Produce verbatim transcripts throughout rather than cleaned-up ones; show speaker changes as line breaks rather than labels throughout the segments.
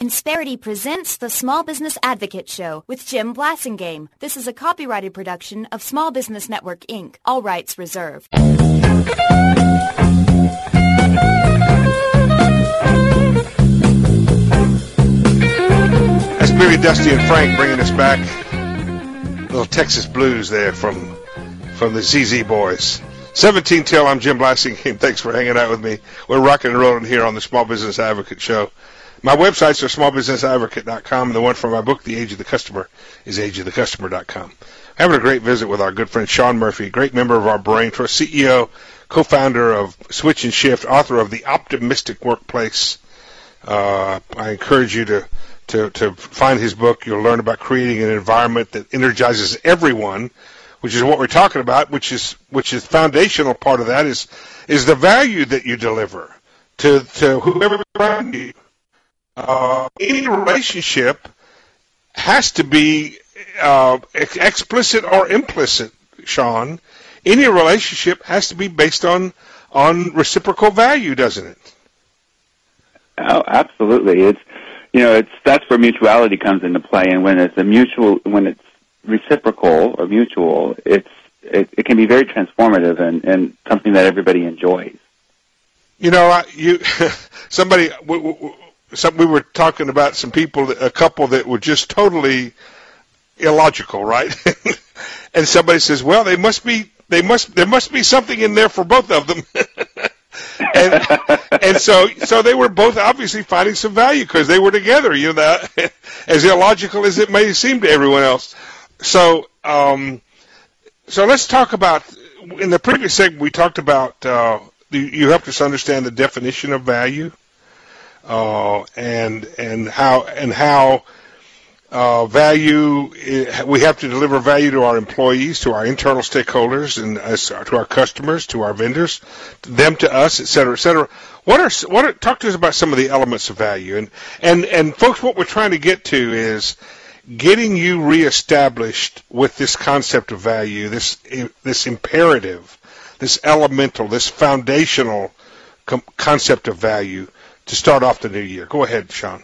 Insperity presents the Small Business Advocate Show with Jim Blasingame. This is a copyrighted production of Small Business Network, Incorporated. All rights reserved.
That's Billy, Dusty, and Frank bringing us back. Little Texas blues there from from the Z Z Boys. seventeen till, I'm Jim Blasingame. Thanks for hanging out with me. We're rocking and rolling here on the Small Business Advocate Show. My websites are small business advocate dot com, and the one for my book, The Age of the Customer, is age of the customer dot com. Having a great visit with our good friend Sean Murphy, great member of our Brain Trust, C E O, co-founder of Switch and Shift, author of The Optimistic Workplace. Uh, I encourage you to, to, to find his book. You'll learn about creating an environment that energizes everyone, which is what we're talking about, which is which is foundational part of that is is the value that you deliver to, to whoever around you. Uh, any relationship has to be uh, ex- explicit or implicit, Sean. Any relationship has to be based on on reciprocal value, doesn't it?
Oh, absolutely. It's you know, it's that's where mutuality comes into play, and when it's a mutual, when it's reciprocal or mutual, it's it, it can be very transformative and, and something that everybody enjoys.
You know, I, you somebody. W- w- Some, we were talking about some people, a couple that were just totally illogical, right? And somebody says, "Well, they must be, they must, there must be something in there for both of them." and, and so, so they were both obviously finding some value because they were together. You know, that, as illogical as it may seem to everyone else. So, um, so let's talk about. In the previous segment, we talked about uh, you, you helped us understand the definition of value. Uh, and and how and how uh, value we have to deliver value to our employees, to our internal stakeholders, and us, to our customers, to our vendors, to them to us, et cetera, et cetera. What are what are, talk to us about some of the elements of value, and and and folks, what we're trying to get to is getting you reestablished with this concept of value, this this imperative, this elemental, this foundational com- concept of value. To start off the new year. Go ahead, Sean.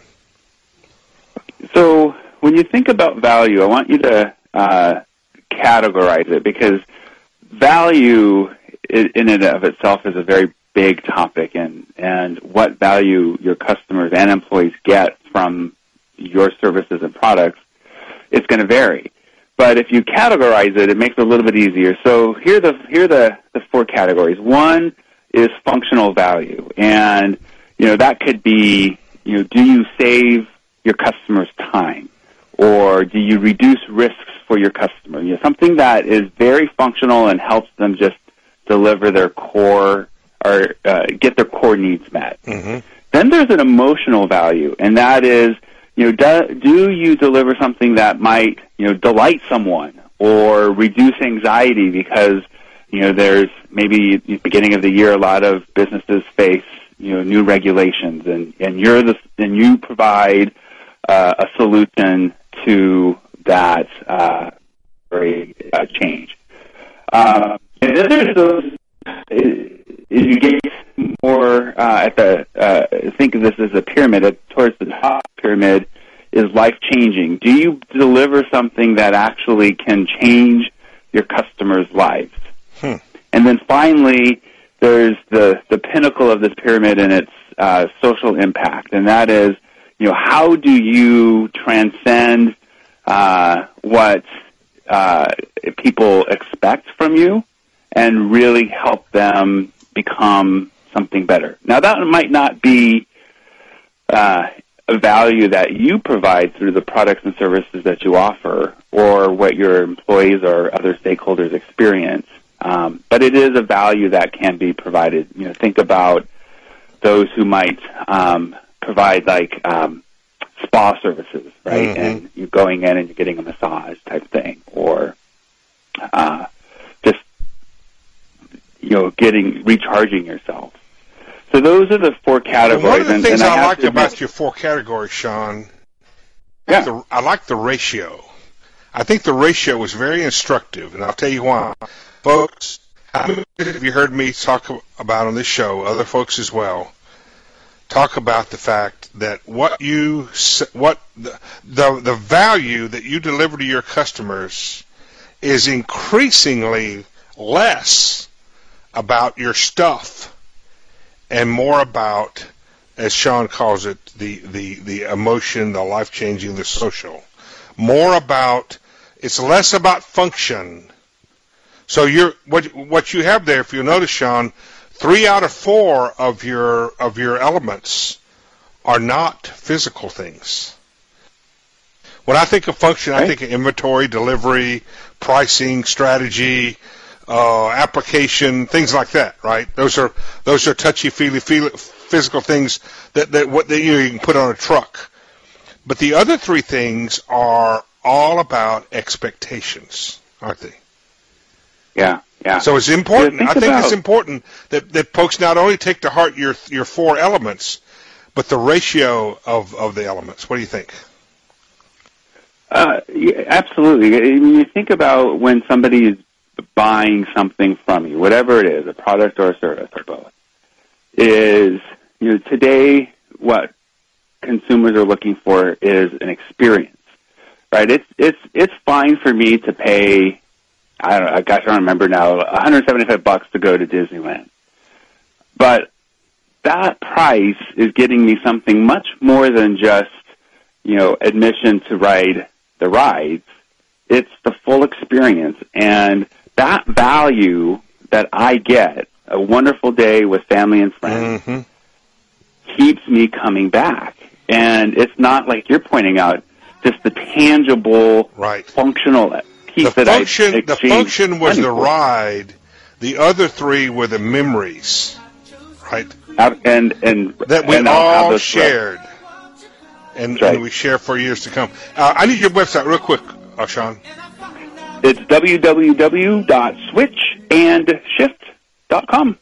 So when you think about value, I want you to uh, categorize it because value in and of itself is a very big topic, and, and what value your customers and employees get from your services and products, it's going to vary. But if you categorize it, it makes it a little bit easier. So here are the, here are the, the four categories. One is functional value, and you know, that could be, you know, do you save your customers time, or do you reduce risks for your customer? You know, something that is very functional and helps them just deliver their core or uh, get their core needs met.
Mm-hmm.
Then there's an emotional value, and that is, you know, do, do you deliver something that might, you know, delight someone or reduce anxiety because, you know, there's maybe at the beginning of the year a lot of businesses face you know, new regulations, and, and you're the and you provide uh, a solution to that uh, very uh, change. Uh, and then there's those. As you get more uh, at the uh, think of this as a pyramid. At, towards the top pyramid is life changing. Do you deliver something that actually can change your customers' lives?
Hmm.
And then finally, there's the, the pinnacle of this pyramid, and it's uh, social impact, and that is, you know, how do you transcend uh, what uh, people expect from you and really help them become something better? Now, that might not be uh, a value that you provide through the products and services that you offer or what your employees or other stakeholders experience. Um, but it is a value that can be provided. You know, think about those who might um, provide like um, spa services, right?
Mm-hmm.
And you're going in and you're getting a massage type thing, or uh, just you know, getting recharging yourself. So those are the four categories.
Well, one of the
and,
things
and
I,
I
like
to
about
admit,
your four categories, Sean,
yeah.
the, I like the ratio. I think the ratio was very instructive, and I'll tell you why. Folks, how many have you heard me talk about on this show, other folks as well, talk about the fact that what you what the, the the value that you deliver to your customers is increasingly less about your stuff and more about, as Sean calls it, the the the emotion, the life changing, the social. More about, it's less about function. So you're what what you have there, if you notice, Sean, three out of four of your of your elements are not physical things. When I think of function, right. I think of inventory, delivery, pricing, strategy, uh, application, things like that. Right? Those are those are touchy feely physical things that that what that, you know, you can put on a truck. But the other three things are all about expectations, aren't they?
Yeah, yeah.
So it's important.
Yeah, think
I think
about,
it's important that, that folks not only take to heart your your four elements, but the ratio of, of the elements. What do you think?
Uh, yeah, absolutely. When you think about when somebody is buying something from you, whatever it is, a product or a service or both, is, you know, today what consumers are looking for is an experience, right? It's it's it's fine for me to pay, I don't know, gosh, I don't remember now, one hundred seventy-five bucks to go to Disneyland. But that price is getting me something much more than just, you know, admission to ride the rides. It's the full experience. And that value that I get, a wonderful day with family and friends, mm-hmm. keeps me coming back. And it's not like you're pointing out, just the tangible,
right.
functional piece
the
that
function,
I
The function was the
for.
ride. The other three were the memories, right?
And and
that we
and
all shared, and,
right.
and we share for years to come. Uh, I need your website real quick, uh, Sean.
It's w w w dot switch and shift dot com.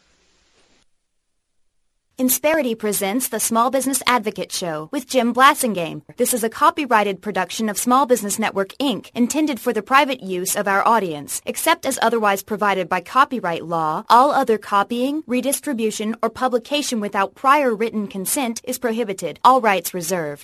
Insperity presents the Small Business Advocate Show with Jim Blasingame. This is a copyrighted production of Small Business Network, Incorporated, intended for the private use of our audience. Except as otherwise provided by copyright law, all other copying, redistribution, or publication without prior written consent is prohibited. All rights reserved.